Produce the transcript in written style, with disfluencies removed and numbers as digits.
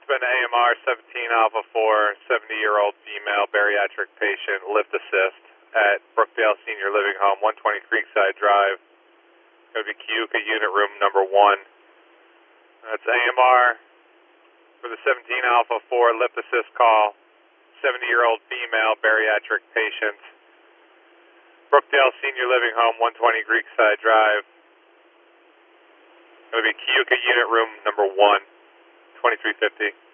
been AMR 17 Alpha 4, 70-year-old female bariatric patient, lift assist at Brookdale Senior Living Home, 120 Creekside Drive. Going to be Keuka unit room number 1. That's AMR for the 17 Alpha 4 lift assist call, 70-year-old female bariatric patient, Brookdale Senior Living Home, 120 Creekside Drive. Going to be Keuka unit room number 1, 2350.